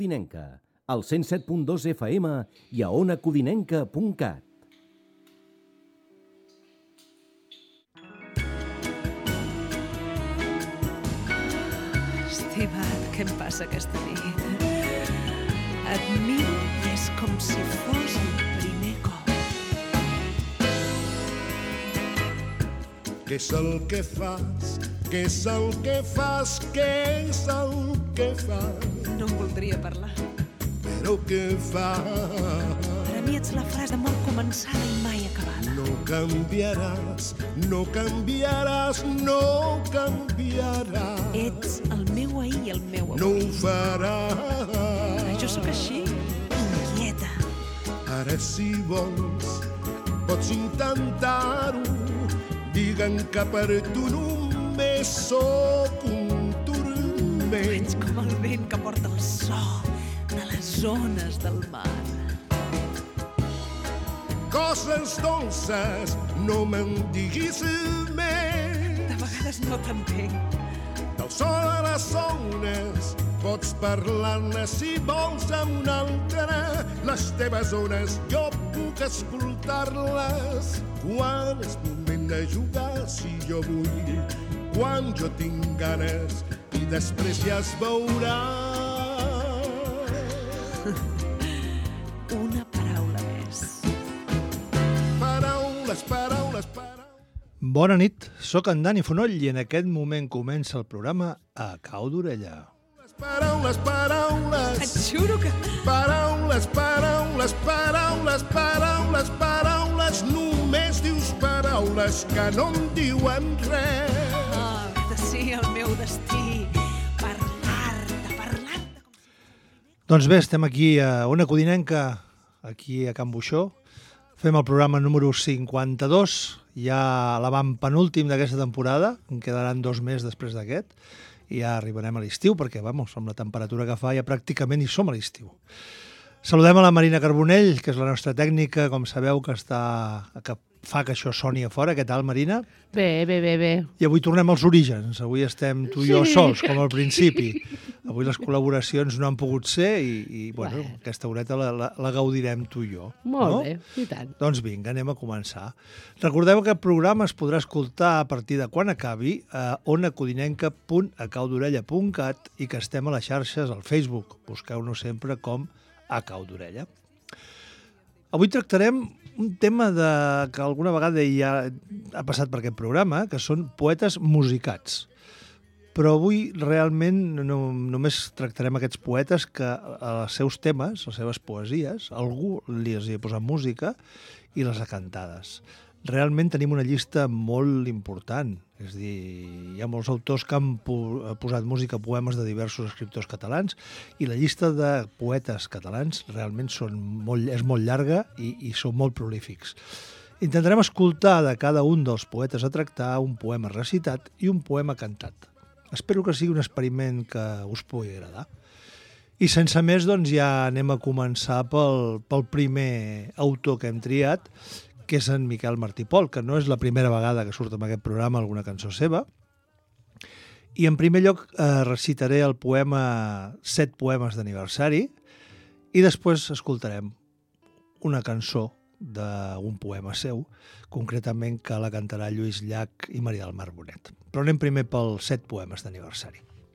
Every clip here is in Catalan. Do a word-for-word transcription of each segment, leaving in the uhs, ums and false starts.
Codinenca, al cent set punt dos F M i a ona codinenca punt cat. Estimat, què em passa aquesta nit? Et miro i és com si fos el primer cop. Què és el que fas? Què és el que fas? Què és el que fas? No em voldria parlar. Però què fas? Per a mi ets la frase molt començada i mai acabada. No canviaràs, no canviaràs, no canviaràs. Ets el meu ahir i el meu avui. No ho faràs. Jo sóc així, inquieta. Ara si vols, pots intentar-ho. Diguen que per tu només sóc un turment. Ets com el vent que porta el so de les ones del mar. Coses dolces, no me'n diguis més. De vegades no t'entenc. Del so de les ones pots parlar-ne si vols amb un altre. Les teves ones jo puc escoltar-les. Quan és moment de jugar, si jo vull, quan jo tinc ganes, i després ja es veurà. Una paraula més. Paraules, paraules, paraules. Bona nit, sóc en Dani Fonoll i en aquest moment comença el programa A Cau d'Orella. Paraules, paraules. Et juro que... Paraules, paraules, paraules, paraules, paraules. Només dius paraules que no em diuen res. Ah, de sí, el meu destí. Parlar-te, parlar-te. Doncs bé, estem aquí a Ona Codinenca, aquí a Can Buixó. Fem el programa número cinquanta-dos, ja l'avantpenúltim d'aquesta temporada, en quedaran dos més després d'aquest, i ja arribarem a l'estiu, perquè, vamos, amb la temperatura que fa ja pràcticament hi som a l'estiu. Saludem a la Marina Carbonell, que és la nostra tècnica, com sabeu, que està que fa que això soni a fora. Què tal, Marina? Bé, bé, bé, bé. I avui tornem als orígens. Avui estem tu i jo Sí. sols, com al principi. Avui les col·laboracions no han pogut ser i, i bueno, Bueno. aquesta horeta la, la, la gaudirem tu i jo. Molt no? bé, i tant. Doncs vinga, anem a començar. Recordeu que el programa es podrà escoltar a partir de quan acabi a ona codinenca punt a cau d'orella punt cat i que estem a les xarxes al Facebook. Busqueu-nos sempre com A Cau d'Orella. Avui tractarem un tema de, que alguna vegada ja ha passat per aquest programa, que són poetes musicats. Però avui realment no, només tractarem aquests poetes que als seus temes, les seves poesies, algú li ha posat música i les ha cantades. Realment tenim una llista molt important. És a dir, hi ha molts autors que han posat música a poemes de diversos escriptors catalans i la llista de poetes catalans realment són molt, és molt llarga i, i són molt prolífics. Intentarem escoltar de cada un dels poetes a tractar un poema recitat i un poema cantat. Espero que sigui un experiment que us pugui agradar. I sense més, doncs ja anem a començar pel, pel primer autor que hem triat, que és en Miquel Martí Pol, que no és la primera vegada que surt en aquest programa alguna cançó seva. I en primer lloc eh, recitaré el poema Set poemes d'aniversari i després escoltarem una cançó d'un poema seu, concretament que la cantarà Lluís Llach i Maria del Mar Bonet. Però anem primer pels Set poemes d'aniversari.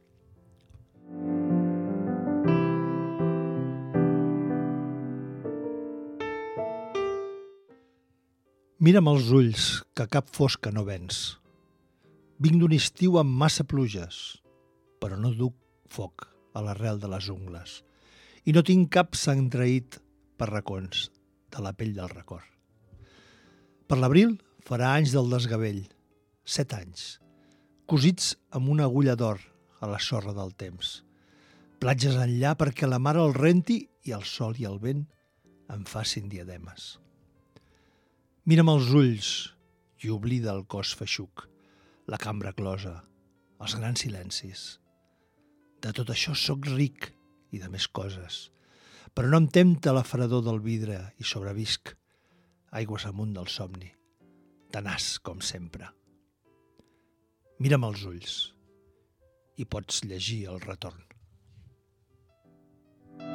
Mira'm els ulls, que cap fosca no vens. Vinc d'un estiu amb massa pluges, però no duc foc a l'arrel de les ungles i no tinc cap sang traït per racons de la pell del record. Per l'abril farà anys del desgavell, set anys, cosits amb una agulla d'or a la sorra del temps. Platges enllà perquè la mar el renti i el sol i el vent em facin diademes. Mira'm els ulls i oblida el cos feixuc, la cambra closa, els grans silencis. De tot això sóc ric i de més coses, però no em tempta la fredor del vidre i sobrevisc, aigües amunt del somni, tenaç com sempre. Mira'm els ulls i pots llegir el retorn.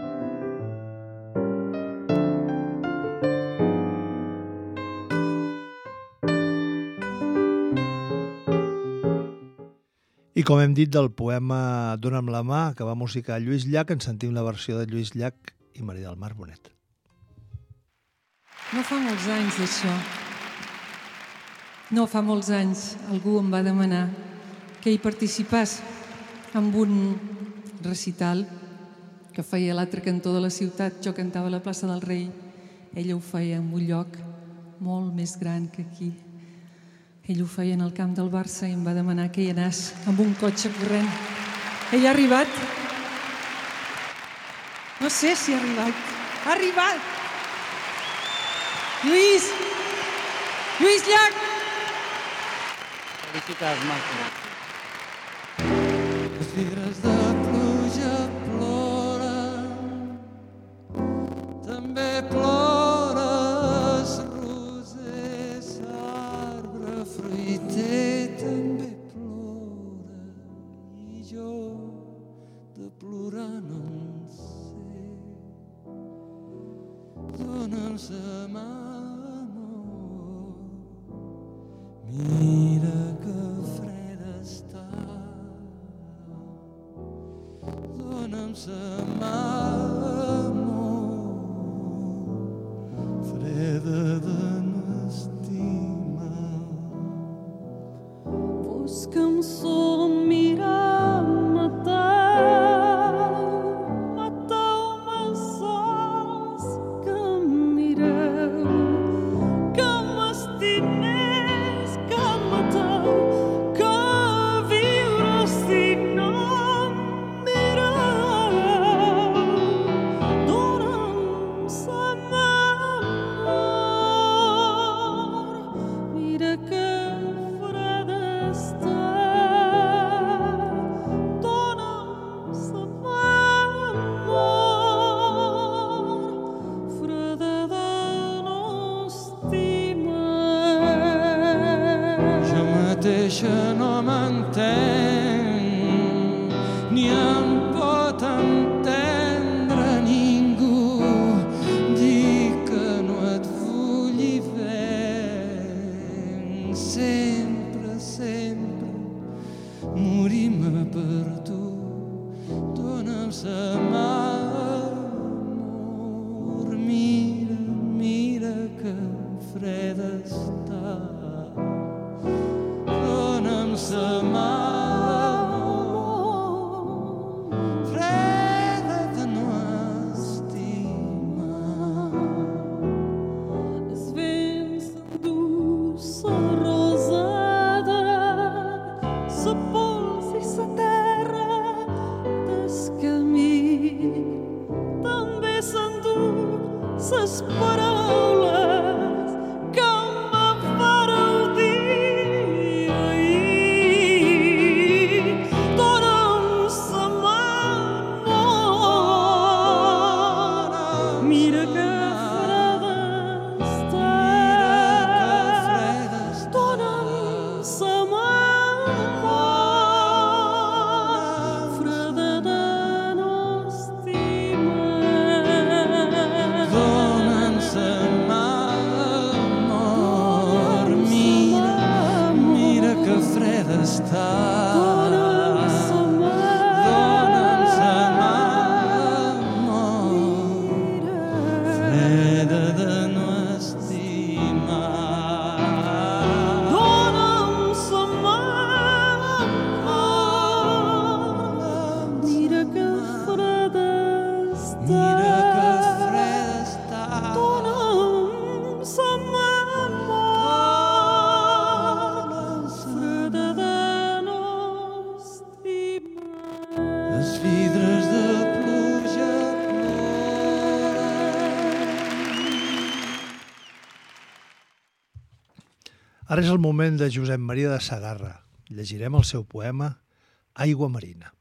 I com hem dit del poema Dóna'm la mà, que va musicar Lluís Llach, en sentim la versió de Lluís Llach i Maria del Mar Bonet. No fa molts anys d'això. No fa molts anys algú em va demanar que hi participàs en un recital que feia a l'altre cantó de la ciutat. Jo cantava a la plaça del Rei, ella ho feia en un lloc molt més gran que aquí. Ell ho feia en el camp del Barça i em va demanar que hi anés amb un cotxe corrent. Ell ha arribat? No sé si ha arribat. Ha arribat! Lluís! Lluís Llach! Felicitats, Marta. Les vidres de pluja ploren, també plores, rosers, arbre fruiter també plora, i jo de plorar no en sé. Dóna'm sa mà, amor, mira que freda està. Dóna'm sa mà, amor, freda de no estimar. Busca'm son mirar, matar, mateu-me els sols que em mireu, que m'estimés, que em mateu, que viure si no em mireu. Dóna'm sa mà, amor, mira que freda està. Dóna'm sa mà, amor, freda de no estimar. Jo mateixa no m'entenc, ni em pot entendre ningú. Dic que no et vull i venc sempre, sempre morir-me per tu. Dóna'm sa mà, amor, mira, mira que freda està. Dóna'm sa mà, amor, freda de no estimar. Els vents s'endú sa rosada, sa pols i sa terra des camí. També s'endú ses paraules que me fareu dir ahir. Dóna'm sa mà, amor, mira que freda està. Dóna'm sa mà, amor, freda de no estimar. Dóna'm sa mà, amor, mira, mira que freda està. Dóna'm sa mà, dóna'm sa mà, amor, freda de no estimar. Dóna'm sa mà, amor, mira que freda està. Mira que freda està. Dóna'm sa mà, amor, freda de no estimar. Les vidres de pluja ploren. Ara és el moment de Josep Maria de Sagarra. Llegirem el seu poema Aigua marina.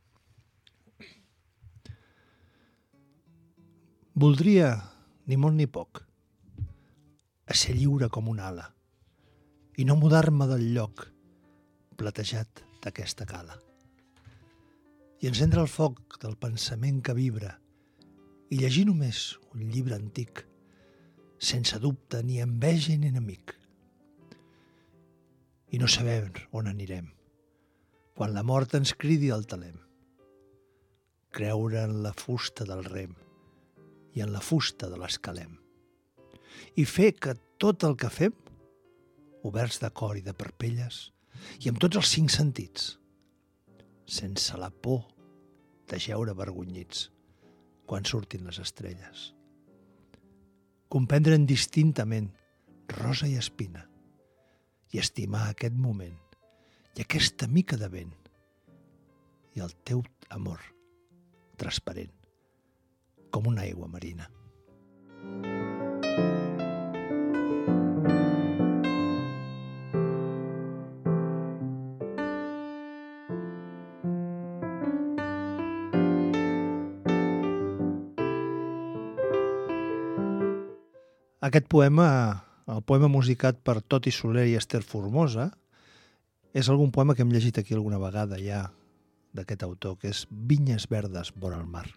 Voldria, ni molt ni poc, a ser lliure com una ala i no mudar-me del lloc platejat d'aquesta cala. I encendre el foc del pensament que vibra i llegir només un llibre antic, sense dubte ni enveja ni enemic. I no saber on anirem, quan la mort ens cridi al talem. Creure en la fusta del rem i en la fusta de l'escalem. I fer que tot el que fem, oberts de cor i de parpelles, i amb tots els cinc sentits, sense la por de jeure avergonyits quan surtin les estrelles. Comprendre'n distintament rosa i espina i estimar aquest moment i aquesta mica de vent i el teu amor transparent com una aigua marina. Aquest poema, el poema musicat per Toti Soler i Esther Formosa, és algun poema que hem llegit aquí alguna vegada ja d'aquest autor, que és Vinyes verdes vora el mar.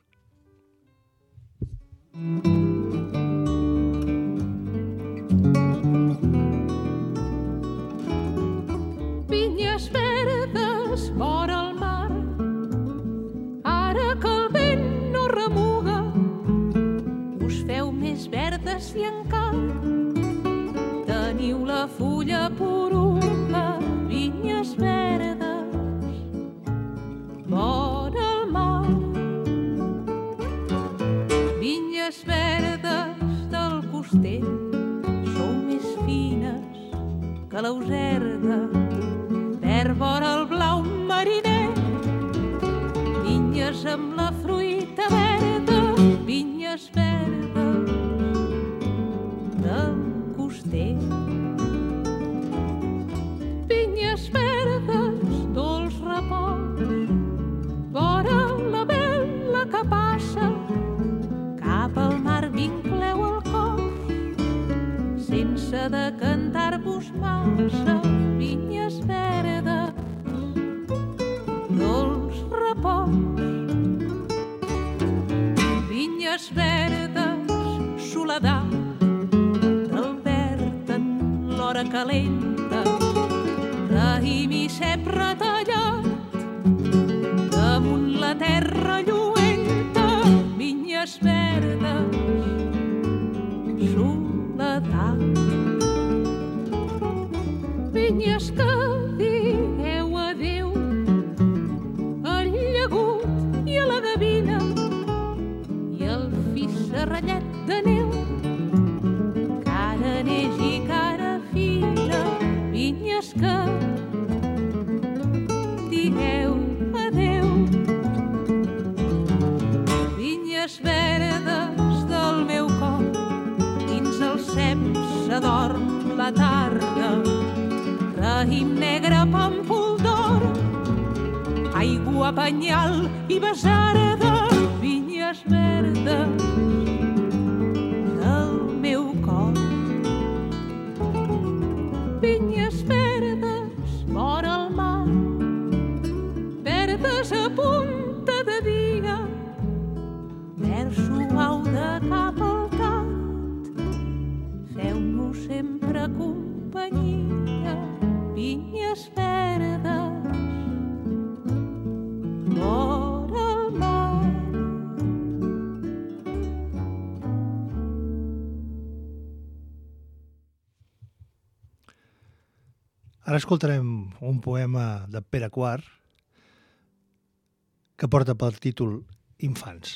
Vinyes verdes vora el mar, ara que el vent no remuga, us feu més verdes i encara teniu la fulla poruga. Vinyes verdes vora el mar, vinyes verdes del costell, sou més fines que l'auserda, verd vora el blau mariner, vinyes amb la fruita verda, vinyes verdes del costell. Vinyes verdes, dolç repòs, vora la vela que passa, cap al mar vincleu el cor, sense decantar-vos massa. Vinyes verdes, dolç repòs, vinyes verdes, soledat, del verd en l'hora calenta, raïm i cep retallat, damunt la terra lluenta. Vinyes verdes, soledat, vinyes que dieu adéu al llagut i a la gavina i al fi serrallet de neu, cara neix i cara fina. Vinyes que dieu adéu, vinyes verdes del meu cor, dins el cep s'adorm la tarda, raïm negre pàmpol d'or, aigua, penyal i besarda. Vinyes verdes del meu cor, vinyes verdes vora el mar, verdes a punta de dia, verd suau de cap al cat, feu-nos sempre companyia. Vinyes verdes vora el mar. Ara escoltarem un poema de Pere Quart que porta per títol Infants.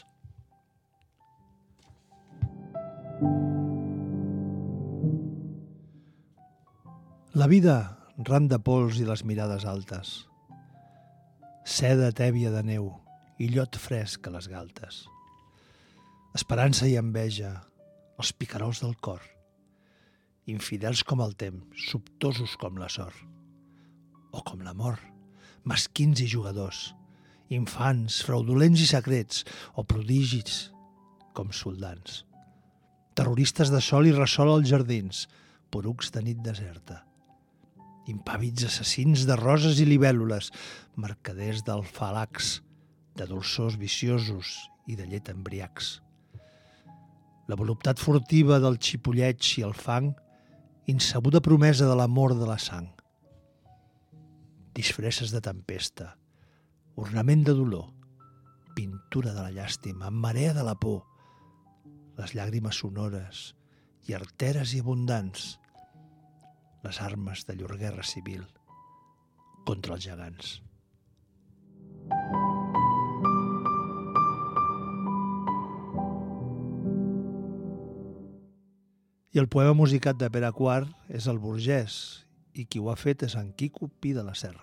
La vida ran de pols i les mirades altes, seda tèbia de neu i llot fresc a les galtes, esperança i enveja, els picarols del cor, infidels com el temps, sobtosos com la sort, o com la mort, mesquins i jugadors, infants, fraudulents i secrets, o prodigis com soldans, terroristes de sol i ressol als jardins, porucs de nit deserta, impàvids assassins de roses i libèl·lules, mercaders d'alfalacs, de dolçors viciosos i de llet embriacs. La voluptat furtiva del xipolleig i el fang, insabuda promesa de l'amor de la sang. disfresses de tempesta, ornament de dolor, pintura de la llàstima, marea de la por, les llàgrimes sonores i arteres i abundants, les armes de llur guerra civil contra els gegants. I el poema musicat de Pere Quart és el Burgès, i qui ho ha fet és en Quico Pi de la Serra.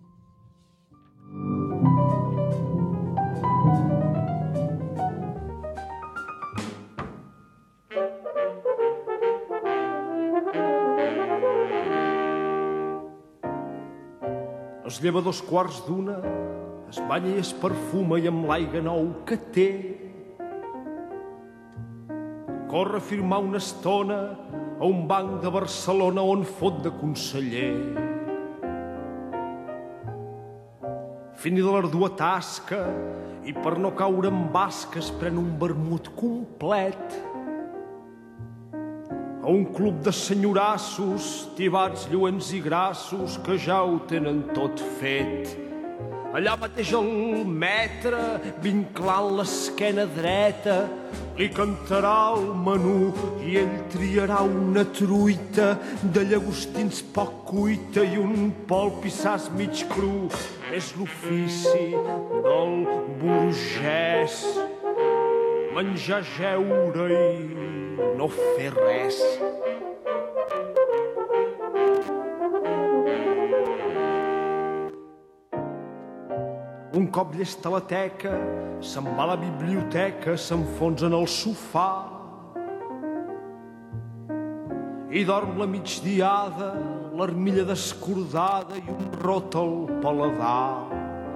Es lleva dos quarts d'una, es banya i es perfuma i amb l'aigua nou que té corre a firmar una estona a un banc de Barcelona on fot de conseller. Fini de l'ardua tasca i per no caure en basca es pren un vermut complet a un club de senyorassos, tibats, lluents i grassos que ja ho tenen tot fet. Allà mateix el metre, vinclant l'esquena dreta, li cantarà el menú i ell triarà una truita de llagostins poc cuita i un polp i sas mig cru. És l'ofici del burgès, menjar, jeure i no fer res. Un cop llesta la teca, se'n va a la biblioteca, s'enfonsa en el sofà i dorm la migdiada, l'armilla descordada i un rot al paladar.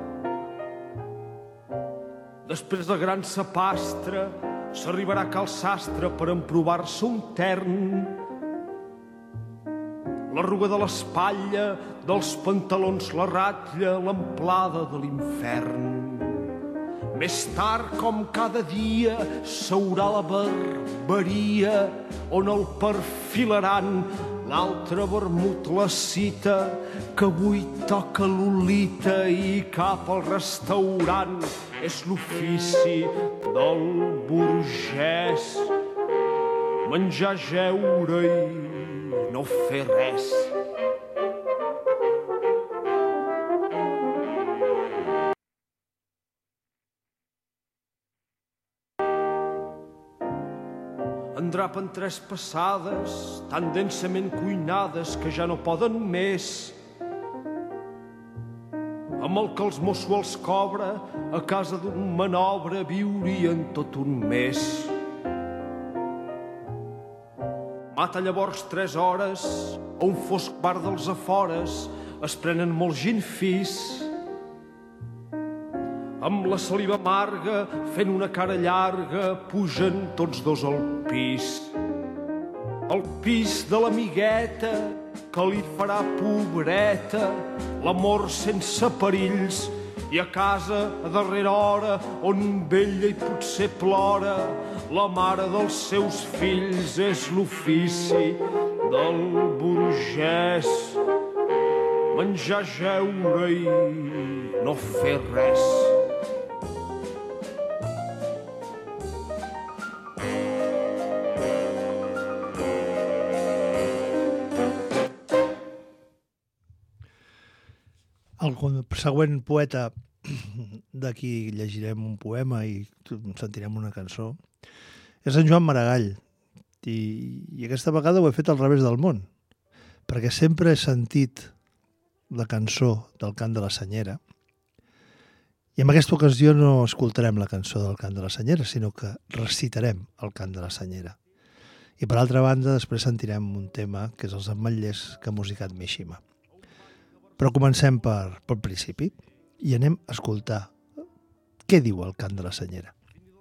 Després de gran sapastre, s'arribarà a cal sastre per emprovar-se un tern. L'arruga de l'espatlla, dels pantalons la ratlla, l'amplada de l'infern. Més tard, com cada dia, s'haurà la barbaria on el perfilaran. L'altre vermut la cita, que avui toca l'olita i cap al restaurant. És l'ofici del burgès, menjar, jeure i no fer res. Endrapen tres passades, tan densament cuinades que ja no poden més. Amb el que els Mossos els cobra, a casa d'un manobre viurien tot un mes. Mata llavors tres hores a un fosc bar dels afores, es prenen molt gin fis. Amb la saliva amarga, fent una cara llarga, pugen tots dos al pis. Al pis de l'amigueta, que li farà pobreta l'amor sense perills, i a casa a darrera hora on vella i potser plora la mare dels seus fills. És l'ofici del burgès, menjar, jeure i no fer res. El següent poeta, d'aquí llegirem un poema i sentirem una cançó, és en Joan Maragall. I, i aquesta vegada ho he fet al revés del món, perquè sempre he sentit la cançó del Cant de la Senyera, i en aquesta ocasió no escoltarem la cançó del Cant de la Senyera, sinó que recitarem el Cant de la Senyera. I per altra banda, després sentirem un tema que és els Ametllers que ha musicat Mishima. Però comencem per, pel principi i anem a escoltar què diu el Cant de la Senyera.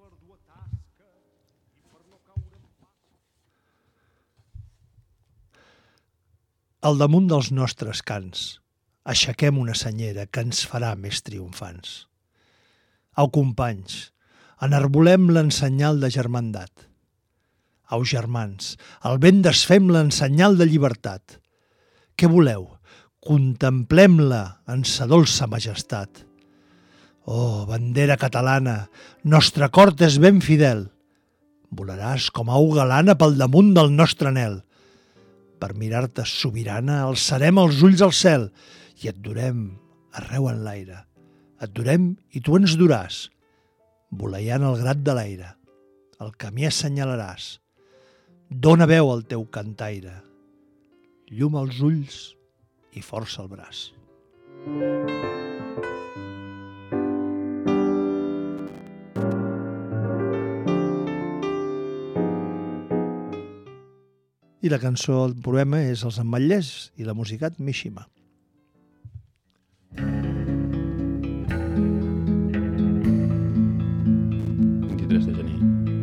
Al damunt dels nostres cants aixequem una senyera que ens farà més triomfants. Au, companys, enarbolem-la en senyal de germandat. Au, germans, el vent desfem-la en senyal de llibertat. Què voleu? Contemplem-la en sa dolça majestat. Oh, bandera catalana, nostre cor és ben fidel. Volaràs com au galana pel damunt del nostre anhel. Per mirar-te sobirana alçarem els ulls al cel i et durem arreu en l'aire. Et durem i tu ens duràs. Voleiant el grat de l'aire, el camí assenyalaràs. Dóna veu al teu cantaire. Llum als ulls i força al braç. I la cançó del poema és Els Ametllers i la musicat Mishima. vint-i-tres de gener.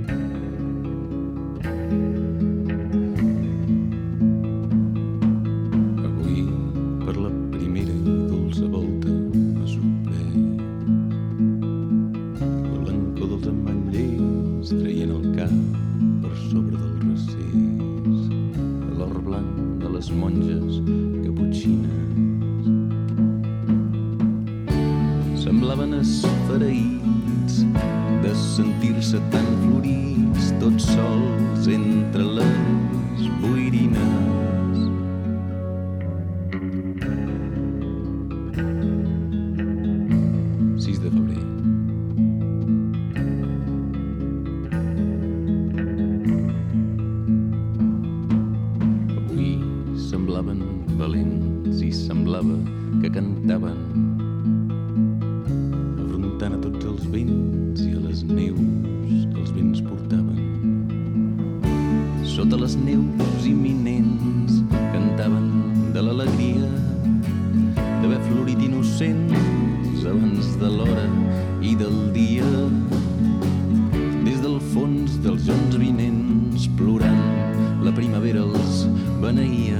Avui, per la primera i dolça volta, m'ha sorprès la blancor dels ametllers traient el cap per sobre del recés, l'or blanc de les monges caputxines. Semblaven esfereïts de sentir-se tan florits, tots sols entre les boirines. sis de febrer. Avui semblaven valents i semblava que cantaven, afrontant a tots els vents i a les neus que els vents portaven. Sota les neus imminents cantaven de l'alegria d'haver florit innocents abans de l'hora i del dia. Des del fons dels joncs vinents plorant la primavera els beneïa.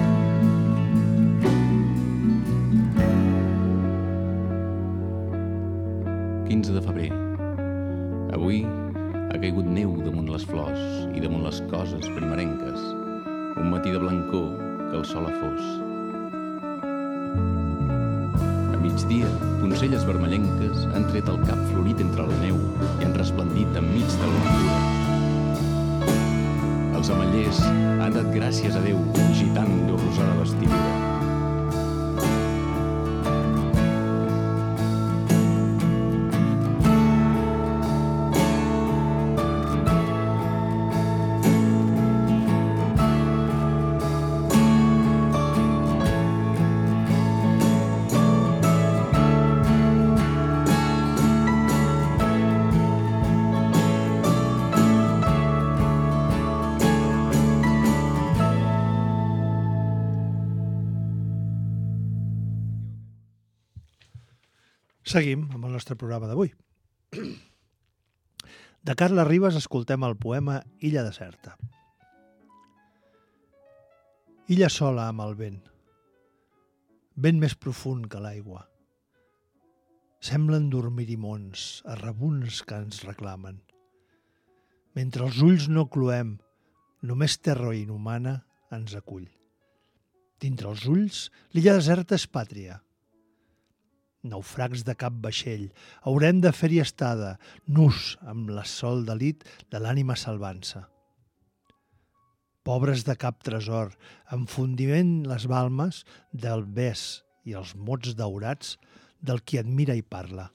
quinze de febrer. Avui ha caigut neu damunt les flors i damunt les coses primerenques. Un matí de blancor que el sol ha fos. A migdia, poncelles vermellenques han tret el cap florit entre la neu i han resplendit enmig de la natura. Els ametllers han dat gràcies a Déu, gitando rosada vestidura. Seguim amb el nostre programa d'avui. De Carla Ribas escoltem el poema Illa deserta. Illa sola amb el vent, vent més profund que l'aigua. Semblen dormir-hi mons, arrabuns que ens reclamen. Mentre els ulls no cloem, només terra inhumana ens acull. Dintre els ulls, l'illa deserta és pàtria. Naufrags de cap vaixell, haurem de fer-hi estada, nus amb la sol delit de l'ànima salvant-se. Pobres de cap tresor, enfundiment les balmes del bes i els mots daurats del qui admira i parla.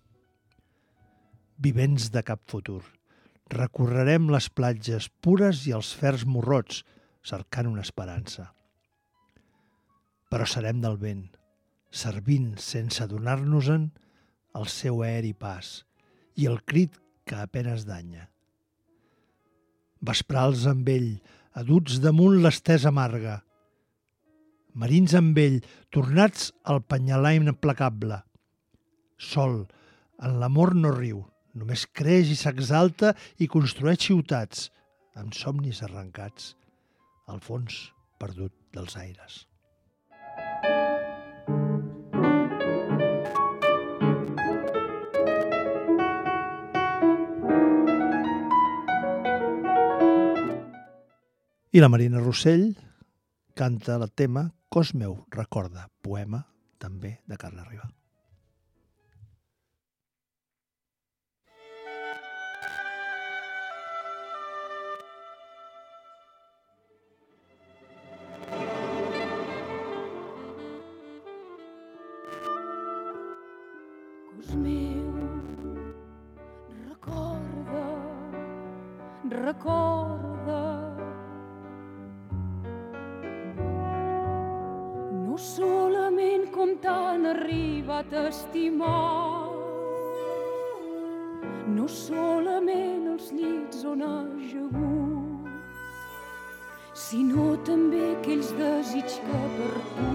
Vivents de cap futur, recorrerem les platges pures i els fers morrots, cercant una esperança. Però serem del vent, servint sense adonar-nos-en el seu aeri pas i el crit que apenes danya. Vesprals amb ell, aduts damunt l'estesa amarga. Marins amb ell, tornats al penyalar implacable. Sol, en l'amor no riu, només creix i s'exalta i construeix ciutats, amb somnis arrencats, al fons perdut dels aires. I la Marina Rossell canta el tema Cos meu, recorda, poema també de Carles Riba. Cos meu, recorda, recorda. No solament com t'han arribat a estimar, no solament els llits on has agut, sinó també aquells desig que per tu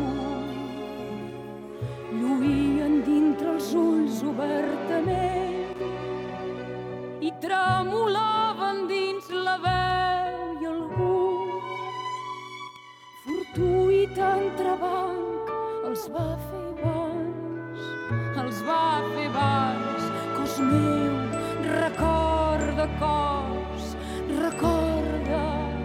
lluïen dintre els ulls obertament i tremolaven dins la veu i el gust. Fortuït entrebanc els va fer bans, els va fer bans. Cos meu, recorda, cos, recorda.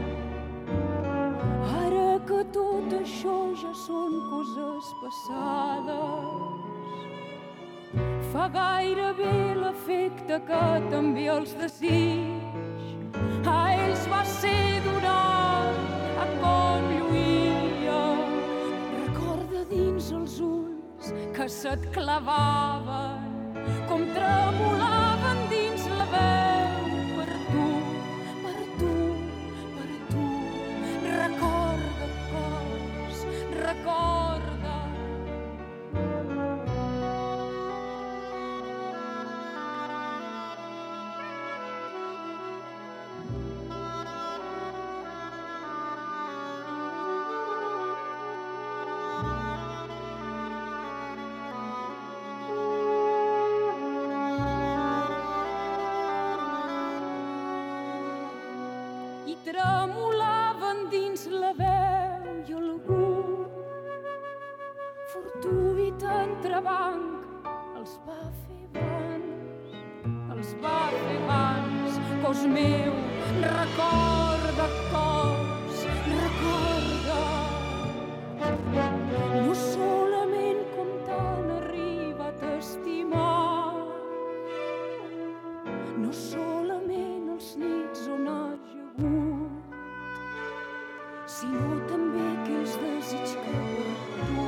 Ara que tot això ja són coses passades, fa gairebé l'efecte que també els desig a ells va ser donat a com lluïa. Recorda dins els ulls que se't clavaven, com tremolaven dins la veu per tu, per tu, per tu. Recorda, cos, recorda. Tremolaven dins la veu i el gust. Fortuït entrebanc els va fer bans, els va fer bans. Cos meu, recorda, cos, recorda. No solament com t'han arribat a estimar, no solament els nits on has agut, sinó també aquells desig que per tu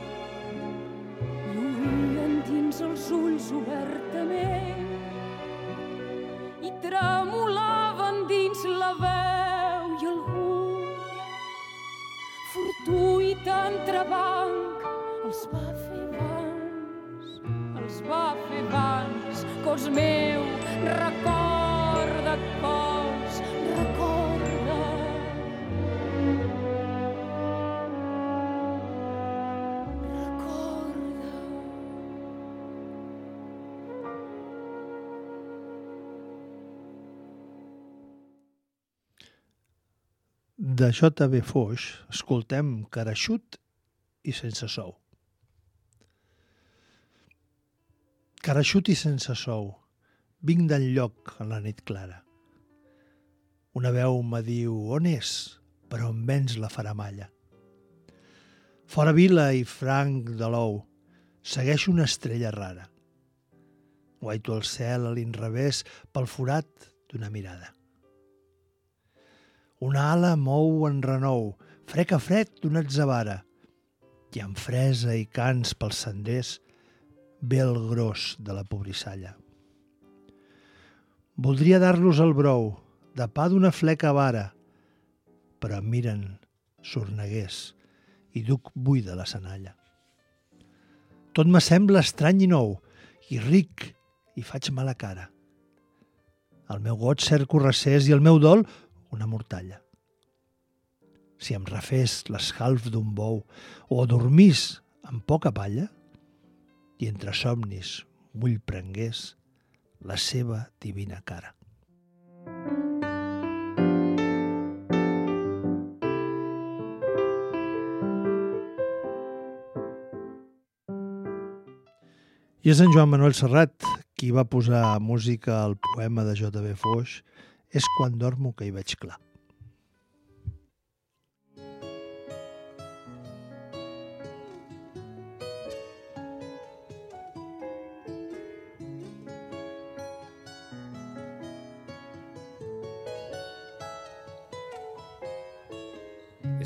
lluïen dins els ulls obertament i tremolaven dins la veu i el gust. Fortuït entrebanc els va fer bans, els va fer bans. Cos meu, recorda, cos, recorda. De J V Foix escoltem Careixut i sense sou. Careixut i sense sou, vinc d'enlloc en la nit clara. Una veu me diu, on és? Per on vens la faramalla? Fora vila i franc de l'ou, segueix una estrella rara. Guaito el cel a l'inrevés pel forat d'una mirada. Una ala mou en renou, frec a fred d'una atzavara, i amb fresa i cants pels senders ve el gros de la pobrissalla. Voldria dar-los el brou, de pa d'una fleca vara, però em miren sorneguers i duc buida la senalla. Tot m'assembla estrany i nou, i ric, i faig mala cara. El meu got cerco recés i el meu dol una mortalla. Si em refés l'escalf d'un bou o dormís amb poca palla i entre somnis m'ull prengués la seva divina cara. I és en Joan Manuel Serrat qui va posar música al poema de J V Foix, És quan dormo que hi veig clar.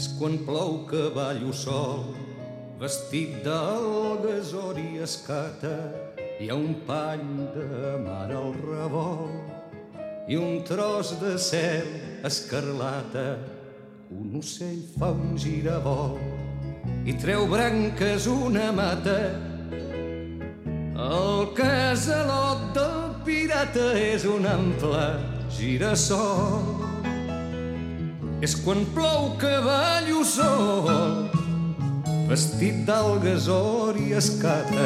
És quan plou que ballo sol, vestit d'algues or i escata. Hi ha un pany de mar al revolt i un tros de cel escarlata. Un ocell fa un giravol i treu branques una mata. El casalot del pirata és un ample girassol. És quan plou que ballo sol, vestit d'algues or i escata.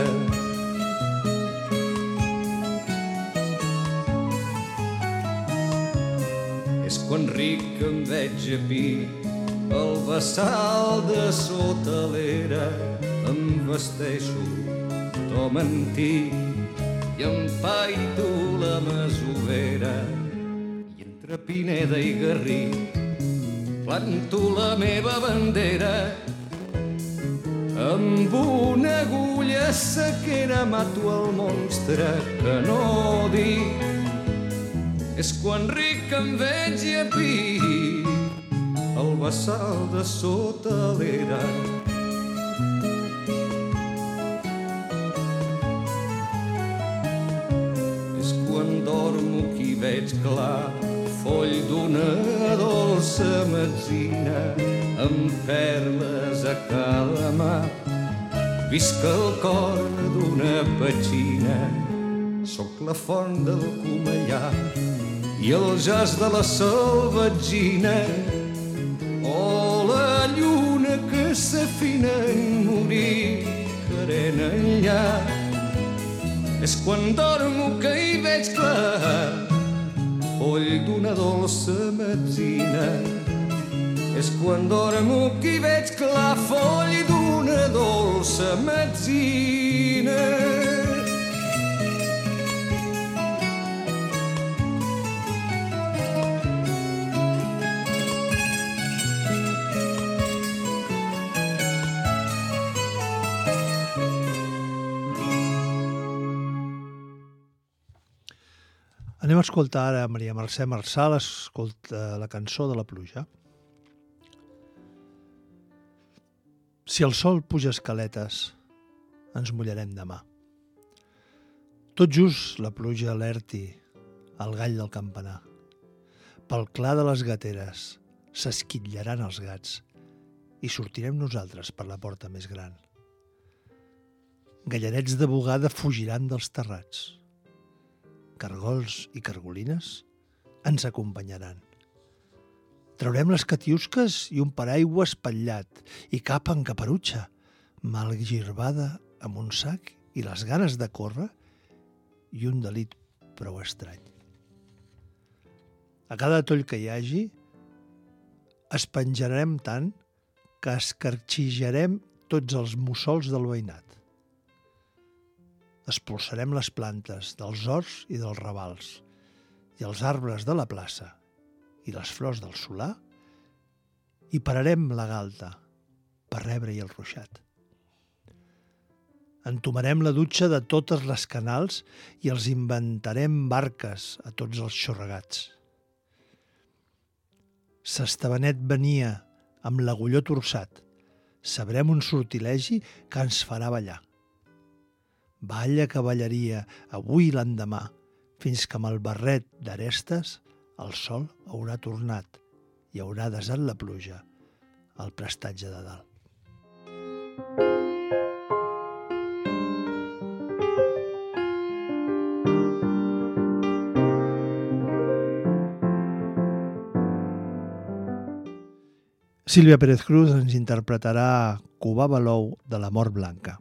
És quan ric em veig a pi el bassal de sota l'era. Em vesteixo d'home antic i empaito la masovera. I entre Pineda i Garric planto la meva bandera. Amb una agulla sequera mato el monstre que no dic. És quan ric em veig a pi el bassal de sota l'era. És quan dormo que hi veig clar foll d'una dolça metzina amb perles a cada mà. Visc el cor d'una petxina, soc la font del Comellà i el jazz de la salvatgina. O la lluna que s'afina en morir carena enllà. És quan dormo que hi veig clar foll d'una dolça metzina. És quan dormo que hi veig clar foll d'una dolça metzina. Anem a escoltar ara Maria Mercè Marçal, escolta la cançó de la pluja. Si el sol puja escaletes, ens mullarem demà. Tot just la pluja alerti el gall del campanar. Pel clar de les gateres s'esquitllaran els gats i sortirem nosaltres per la porta més gran. Gallarets de bugada fugiran dels terrats. Cargols i cargolines ens acompanyaran. Traurem les catiusques i un paraigua espatllat i capa en caparutxa, mal girbada amb un sac i les ganes de córrer i un delit prou estrany. A cada toll que hi hagi es penjarem tant que escarxijarem tots els mussols del veïnat. Expulsarem les plantes dels horts i dels ravals i els arbres de la plaça i les flors del solar i pararem la galta per rebre-hi el ruixat. Entomarem la dutxa de totes les canals i els inventarem barques a tots els xorregats. S'Estabanet venia amb l'agulló torçat. Sabrem un sortilegi que ens farà ballar. Balla cavalleria avui i l'endemà, fins que amb el barret d'arestes el sol haurà tornat i haurà desat la pluja al prestatge de dalt. Sílvia Pérez Cruz ens interpretarà Cubà Balou de la Mort Blanca.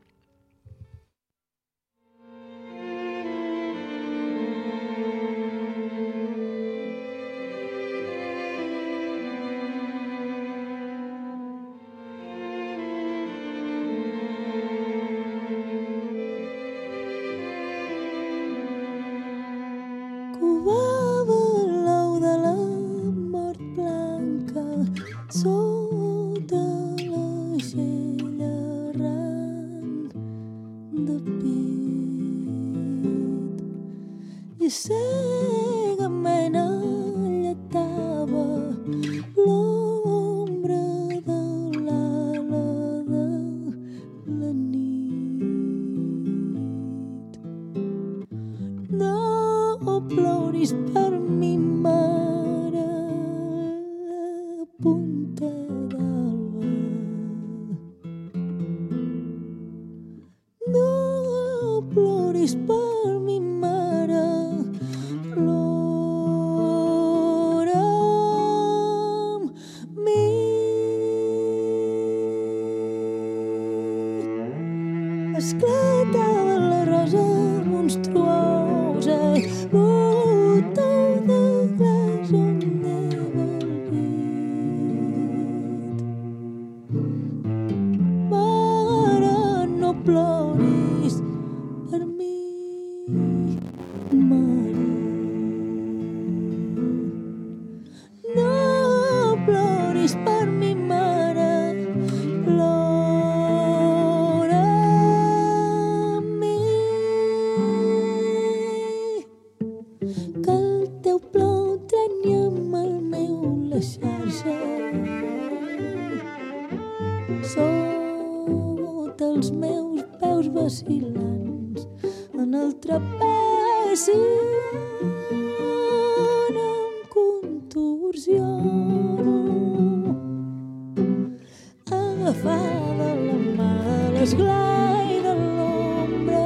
Cegament alletava l'ombra de ploris per mi mare, plora amb mi. Que el teu plor trenyi amb el meu la xarxa. Sota els meus peus vacil·lants en el trapezi em contorsiono, agafada la mà de l'esglai de l'ombra.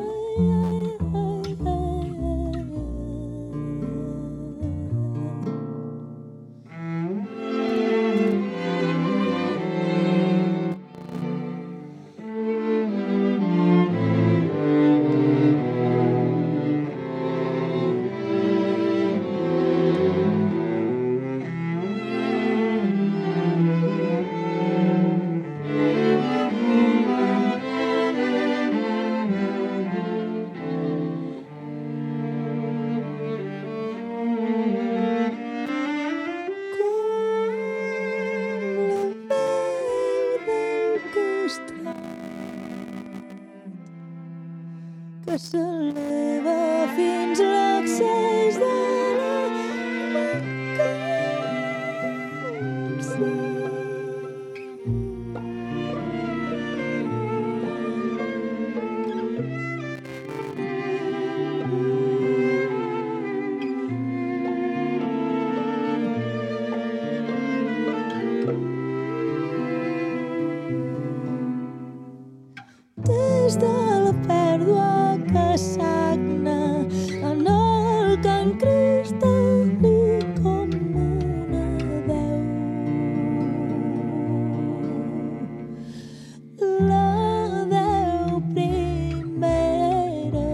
Que s'eleva fins a l'accés de la mancança. Des de la pèrdua que sagna en el cant cristal·lí com una veu. La veu primera.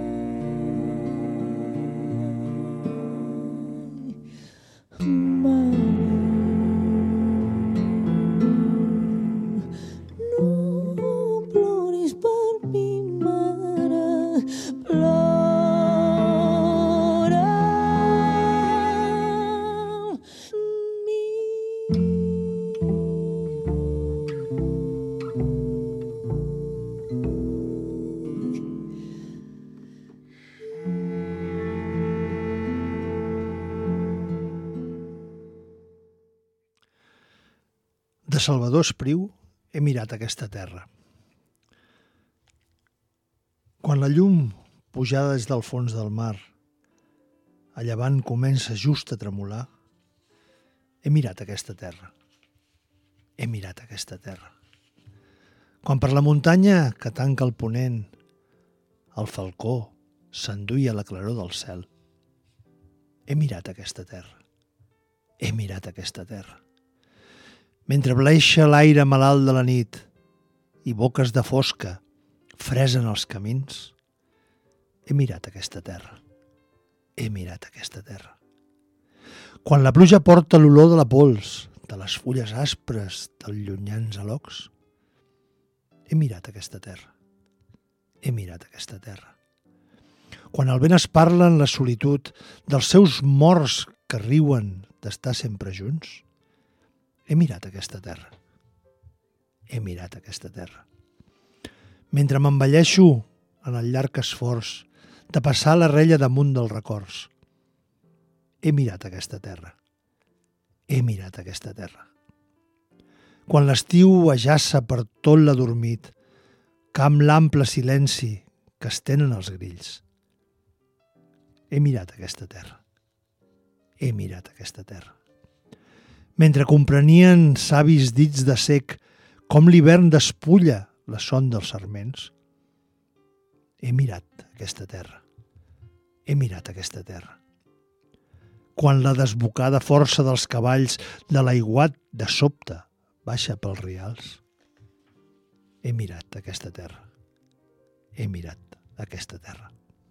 Mare, no ploris per mi, mare, plora amb mi. De Salvador Espriu, He mirat aquesta terra. Quan la llum, pujada des del fons del mar, a llevant comença just a tremolar, he mirat aquesta terra. He mirat aquesta terra. Quan per la muntanya que tanca el ponent, el falcó s'enduia la claror del cel, he mirat aquesta terra. He mirat aquesta terra. Mentre bleixa l'aire malalt de la nit i boques de fosca fresen els camins, he mirat aquesta terra. He mirat aquesta terra. Quan la pluja porta l'olor de la pols, de les fulles aspres dels llunyans alocs, he mirat aquesta terra. He mirat aquesta terra. Quan el vent es parla en la solitud dels seus morts que riuen d'estar sempre junts, he mirat aquesta terra. He mirat aquesta terra. Mentre m'envelleixo en el llarg esforç de passar la rella damunt dels records, he mirat aquesta terra. He mirat aquesta terra. Quan l'estiu ajaça per tot l'adormit, camp l'ample silenci que estenen els grills, he mirat aquesta terra. He mirat aquesta terra. Mentre comprenien savis dits de sec com l'hivern despulla la son dels sarments, he mirat aquesta terra. He mirat aquesta terra. Quan la desbocada força dels cavalls de l'aiguat de sobte baixa pels rials, he mirat aquesta terra. He mirat aquesta terra.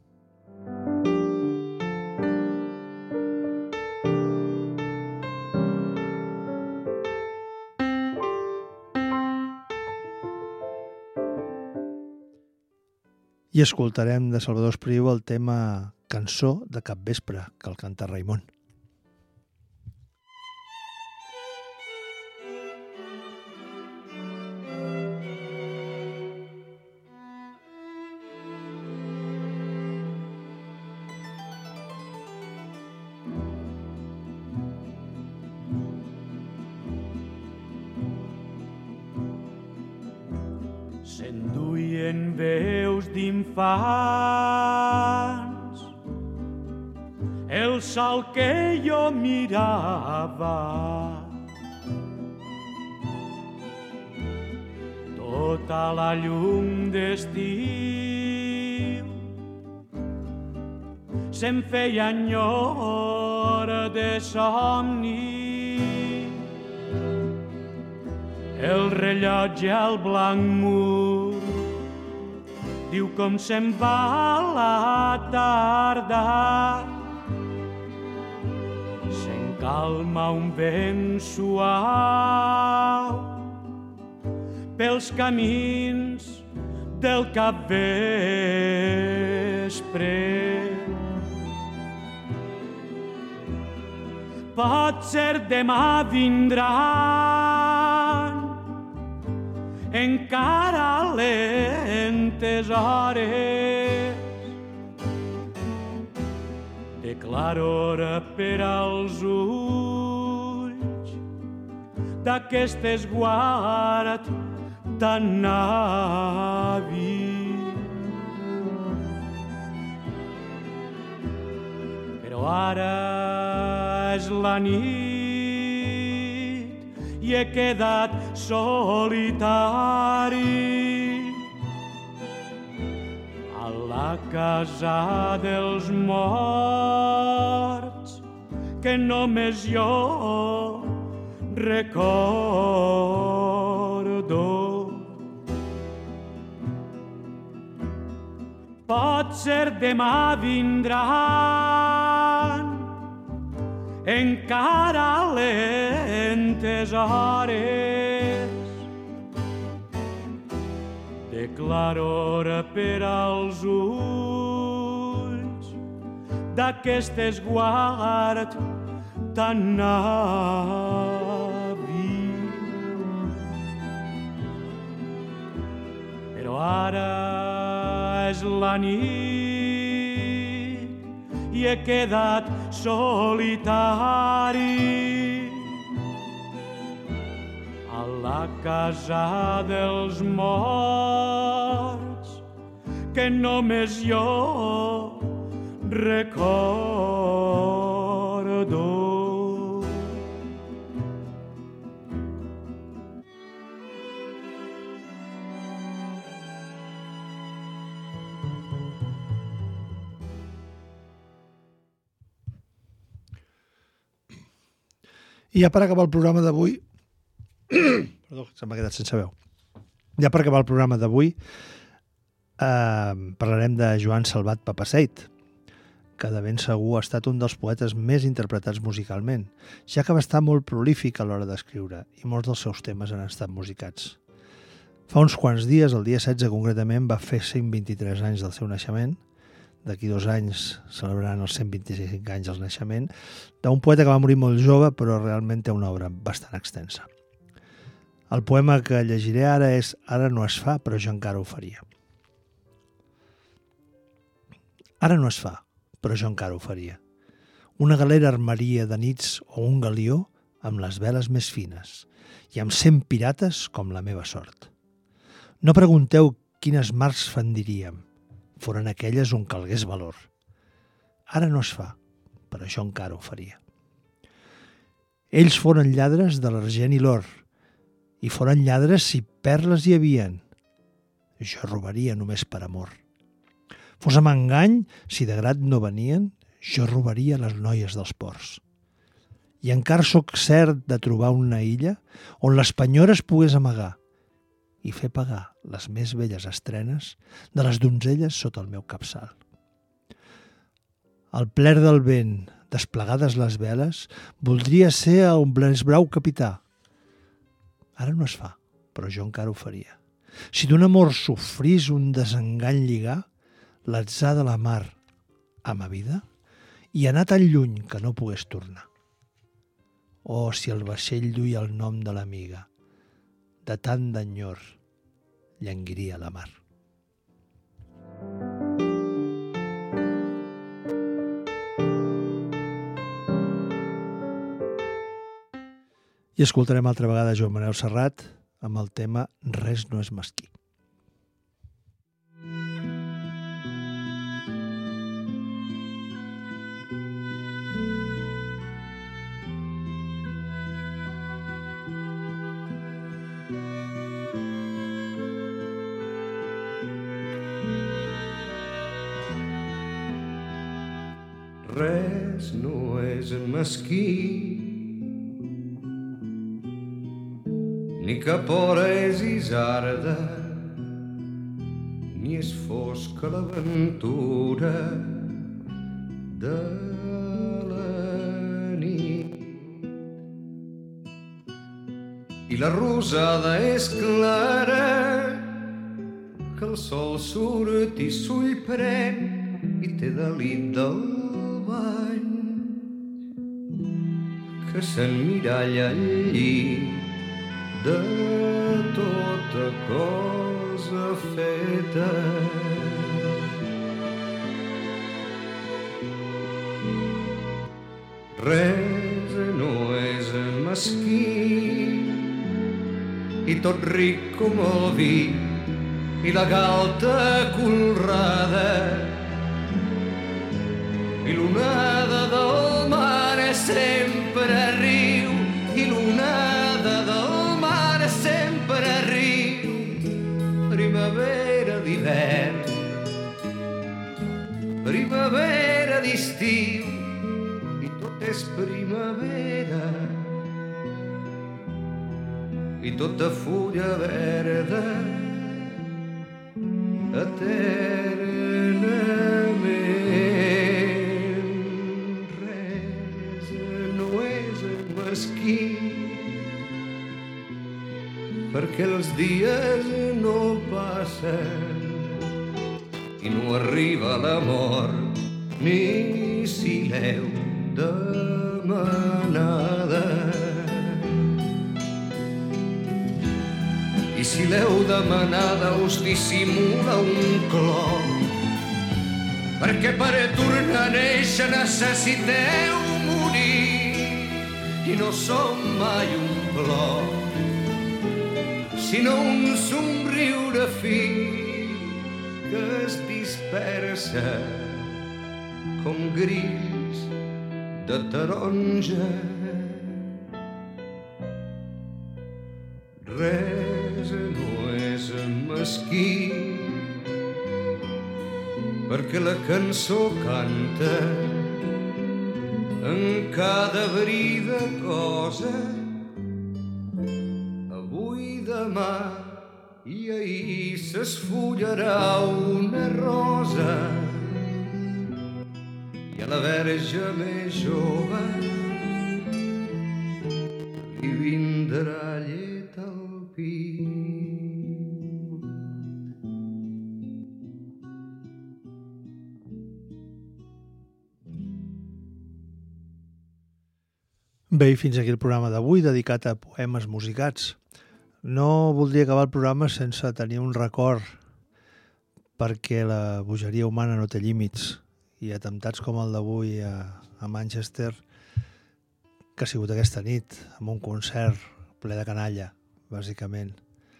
I escoltarem de Salvador Espriu el tema Cançó de Capvespre, que el canta Raimon. s'enduien veus d'infants, el sol que jo mirava, tota la llum d'estiu se'm feia enyor de somni. El rellotge al blanc mur diu com se'n va la tarda. S'encalma un vent suau pels camins del capvespre. Potser demà vindran encara lentes hores de claror per als ulls d'aquest esguard tan navi. Però ara és la nit i he quedat solitari a la casa dels morts que només jo recordo. Potser demà vindran encara lentes hores de claror per als ulls d'aquest esguard tan navi. Però ara és la nit i he quedat solitari a la casa dels morts que només jo recordo. I ja per acabar el programa d'avui... Perdó, se m'ha quedat sense veu. Ja per acabar el programa d'avui eh, parlarem de Joan Salvat Papasseit, que de ben segur ha estat un dels poetes més interpretats musicalment, ja que va estar molt prolífic a l'hora d'escriure i molts dels seus temes han estat musicats. Fa uns quants dies, el dia setze concretament, va fer cent vint-i-tres anys del seu naixement. D'aquí dos anys celebraran els cent vint-i-cinc anys del naixement, d'un poeta que va morir molt jove, però realment té una obra bastant extensa. El poema que llegiré ara és Ara no es fa, però jo encara ho faria. Ara no es fa, però jo encara ho faria. Una galera armaria de nits o un galió amb les veles més fines i amb cent pirates com la meva sort. No pregunteu quines mars fendiríem, foren aquelles on calgués valor. Ara no es fa, però jo encara ho faria. Ells foren lladres de l'argent i l'or, i foren lladres si perles hi havien. Jo robaria només per amor. Fos amb engany, si de grat no venien, jo robaria les noies dels ports. I encara sóc cert de trobar una illa on l'espanyol es pogués amagar i fer pagar les més belles estrenes de les donzelles sota el meu capçal. Al pler del vent, desplegades les veles, voldria ser el blau capità. Ara no es fa, però jo encara ho faria. Si d'un amor sofrís un desengany lligar, l'atzar de la mar a ma vida i anar tan lluny que no pogués tornar. Oh, si el vaixell duia el nom de l'amiga, de tant d'enyor llanguiria la mar. I escoltarem altra vegada Joan Manel Serrat amb el tema Res no és mesquí. res no és mesquí, ni cap hora és isarda, ni és fosca l'aventura de la nit. I la rosada és clara, que el sol surt i s'ull pren i té delit del bany, que s'emmiralla al llit de tota cosa feta. Res no és mesquí, i tot ric com el vi, i la galta colrada, i l'onada del mar sempre riu, i l'onada del mar sempre riu. Primavera d'hivern, primavera d'estiu, i tot és primavera, i tota fulla verda eternament. Res no és mesquí, perquè els dies no passen i no arriba la mort, ni si l'heu demanada. I si l'heu demanada us dissimula un clor, perquè per tornar a néixer necessiteu morir, i no som mai un plor, sinó un somriure fi que es dispersa com gris de taronja. Res no és mesquí, perquè la cançó canta en cada brida cosa, avui, demà i ahir s'esfullarà una rosa, i a la verge més jove li vindrà llet al pi. Bé, i fins aquí el programa d'avui, dedicat a poemes musicats. No voldria acabar el programa sense tenir un record, perquè la bogeria humana no té límits, i atemptats com el d'avui a, a Manchester, que ha sigut aquesta nit, amb un concert ple de canalla, bàsicament,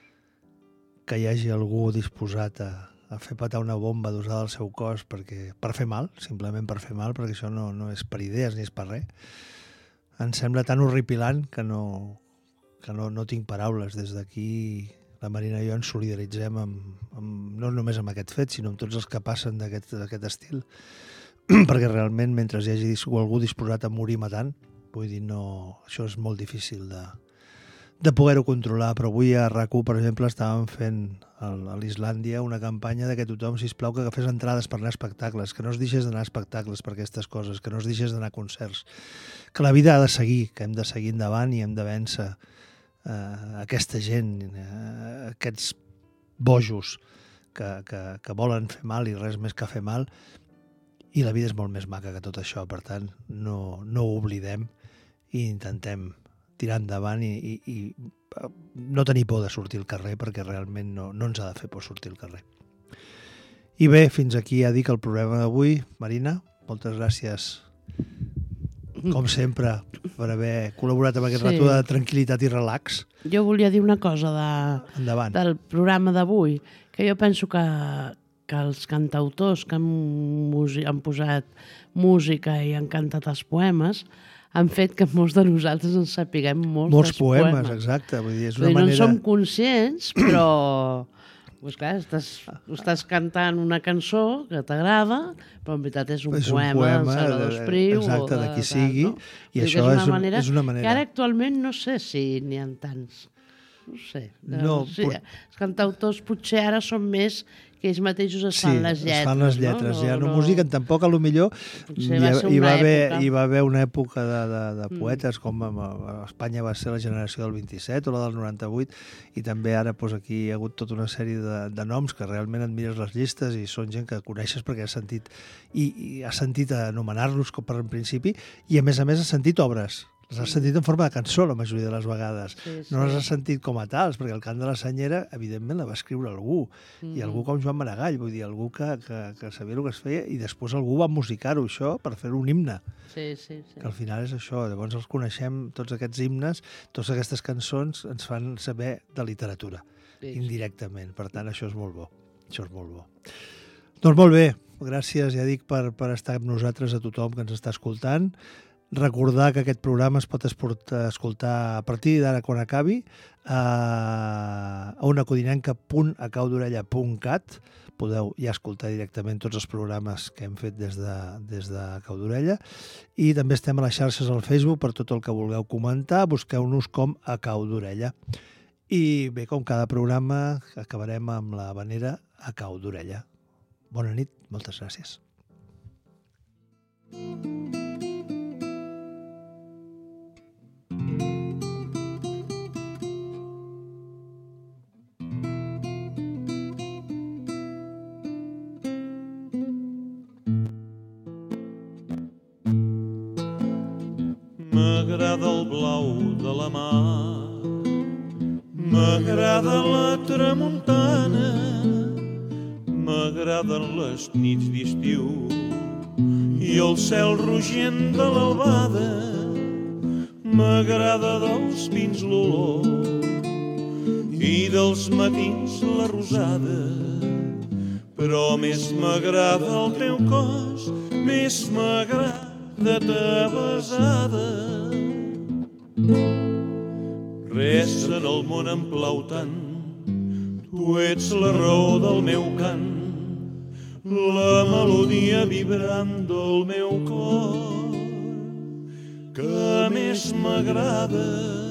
que hi hagi algú disposat a, a fer petar una bomba d'usar del seu cos perquè, per fer mal, simplement per fer mal, perquè això no, no és per idees ni és per res. Em sembla tan horripilant que no, que no, no tinc paraules. Des d'aquí la Marina i jo ens solidaritzem amb, amb, no només amb aquest fet, sinó amb tots els que passen d'aquest estil, perquè realment mentre hi hagi algú disposat a morir matant, vull dir, no, això és molt difícil de, de poder-ho controlar. Però avui a RAC u, per exemple, estàvem fent a l'Islàndia una campanya de que tothom, sisplau, que agafés entrades per anar a espectacles, que no es deixés d'anar a espectacles per aquestes coses, que no es deixés d'anar a concerts, que la vida ha de seguir, que hem de seguir endavant i hem de vèncer eh, aquesta gent, eh, aquests bojos que, que, que volen fer mal i res més que fer mal, i la vida és molt més maca que tot això. Per tant, no, no ho oblidem i intentem tirar endavant i, i, i no tenir por de sortir al carrer, perquè realment no, no ens ha de fer por sortir al carrer. I bé, fins aquí ja dic el programa d'avui. Marina, moltes gràcies, com sempre, per haver col·laborat amb aquest sí. rato de tranquil·litat i relax. Jo volia dir una cosa de, Endavant. del programa d'avui, que jo penso que, que els cantautors que han, han posat música i han cantat els poemes han fet que molts de nosaltres ens sapiguem molts, molts poemes, poemes. Exacte. Vull dir, és una vull dir, manera... No en som conscients, però Pues clar, estàs, estàs cantant una cançó que t'agrada, però en veritat és un és poema, un poema del Salvador Espriu. Exacte, de qui sigui. No? I Vull això és una, és, manera, és una manera. Que ara actualment no sé si n'hi ha tants. No sé. No, sí, pot... Els cantautors potser ara són més que ells mateixos es fan sí, les lletres. es fan les lletres, no? ja no, no musiquen tampoc, a lo millor hi, va hi, va haver, època. hi va haver una època de, de, de poetes, mm. com a, a Espanya va ser la generació del vint-i-set o la del noranta-vuit, i també ara doncs, aquí hi ha hagut tota una sèrie de, de noms que realment et mires les llistes i són gent que coneixes perquè has sentit, i, i has sentit anomenar-los com per en principi, i a més a més has sentit obres. Les has sentit en forma de cançó la majoria de les vegades. Sí, sí. No les has sentit com a tals, perquè el cant de la Senyera, evidentment, la va escriure algú. Mm-hmm. I algú com Joan Maragall, vull dir, algú que, que, que sabia el que es feia, i després algú va musicar-ho, això, per fer-ho un himne. Sí, sí, sí. Que al final és això. Llavors els coneixem, tots aquests himnes, totes aquestes cançons ens fan saber de literatura, sí, indirectament. Per tant, això és molt bo. Això és molt bo. Doncs molt bé. Gràcies, ja dic, per, per estar amb nosaltres, a tothom que ens està escoltant. Recordar que aquest programa es pot escoltar a partir d'ara quan acabi a onacodinenca punt a cau d'orella punt cat. Podeu ja escoltar directament tots els programes que hem fet des de, des de Cau d'Orella. I també estem a les xarxes al Facebook per tot el que vulgueu comentar. Busqueu-nos com a Cau d'Orella. I bé, com cada programa, acabarem amb la habanera a Cau d'Orella. Bona nit, moltes gràcies. M'agrada el blau de la mar, m'agrada la tramuntana, m'agraden les nits d'estiu i el cel rogent de l'albada, m'agrada dels pins l'olor i dels matins la rosada, però més m'agrada el teu cos, més m'agrada de ta besada. Res en el món em plau tant, tu ets la raó del meu cant, la melodia vibrant del meu cor, que més m'agrada.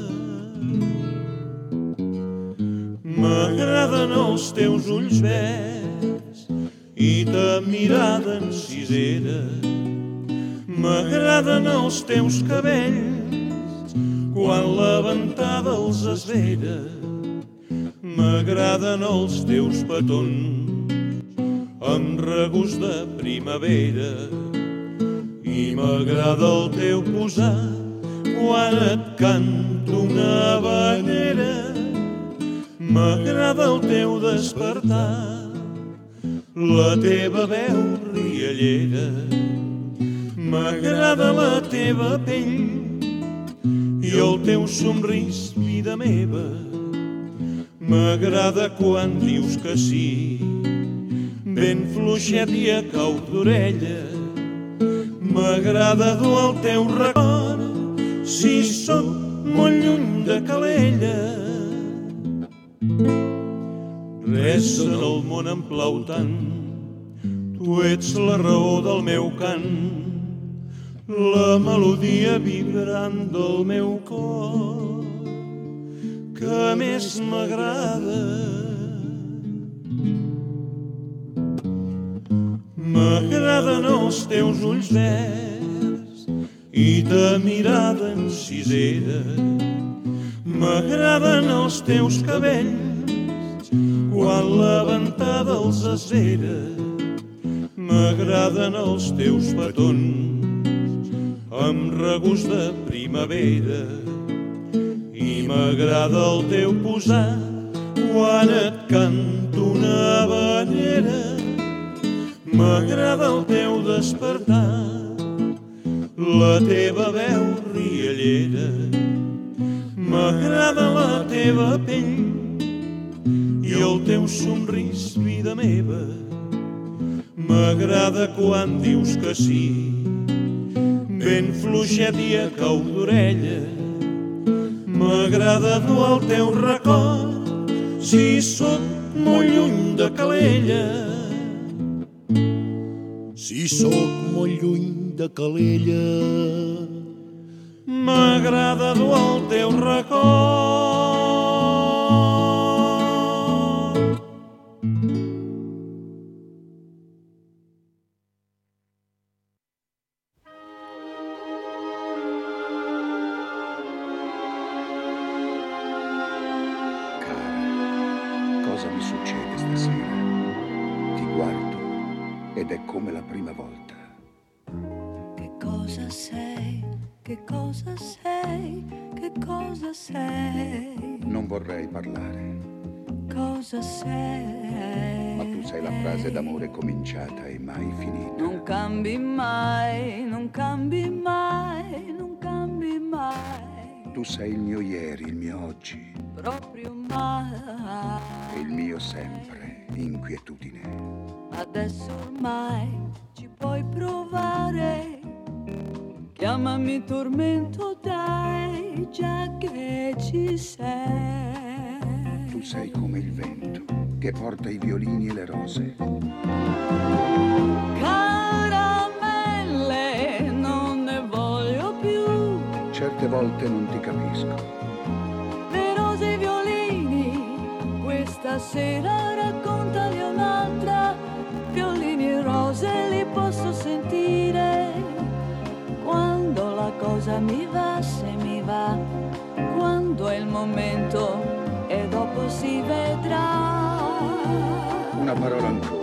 M'agraden els teus ulls verds i ta mirada encisera, m'agraden els teus cabells quan la ventada els esvera, m'agraden els teus petons amb regust de primavera i m'agrada el teu posar quan et canto una habanera, m'agrada el teu despertar, la teva veu riallera, m'agrada la teva pell i el teu somrís, vida meva. M'agrada quan dius que sí, ben fluixet i a cau d'orella. M'agrada dur el teu record si sóc molt lluny de Calella. Res en el món em plau tant, tu ets la raó del meu cant, la melodia vibrant del meu cor, que més m'agrada. M'agraden els teus ulls verds i ta mirada encisera, m'agraden els teus cabells quan la ventada els esvera, m'agraden els teus petons amb regust de primavera i m'agrada el teu posar quan et canto una habanera, m'agrada el teu despertar, la teva veu riallera, m'agrada la teva pell i el teu somrís, vida meva. M'agrada quan dius que sí, ben fluixet i a cau d'orella. M'agrada dur el teu record si sóc molt lluny de Calella. Si sóc molt lluny de Calella, m'agrada dur el teu record. Cosa mi succede stasera? Ti guardo ed è come la prima volta. Che cosa sei? Che cosa sei? Che cosa sei? Non vorrei parlare, Cosa sei? ma tu sei la frase d'amore cominciata e mai finita. Non cambi mai, non cambi mai, non cambi mai, Tu sei il mio ieri, il mio oggi proprio mai. e il mio sempre, inquietudine. Adesso ormai ci puoi provare. Chiamami tormento, dai, già che ci sei. Tu sei come il vento che porta i violini e le rose. Caramelle, non ne voglio più. Certe volte non ti capisco. Le rose e i violini, questa sera raccontali un'altra. Violini e rose li posso sentire. Quando la cosa mi va, se mi va, quando è il momento e dopo si vedrà. Una parola ancora.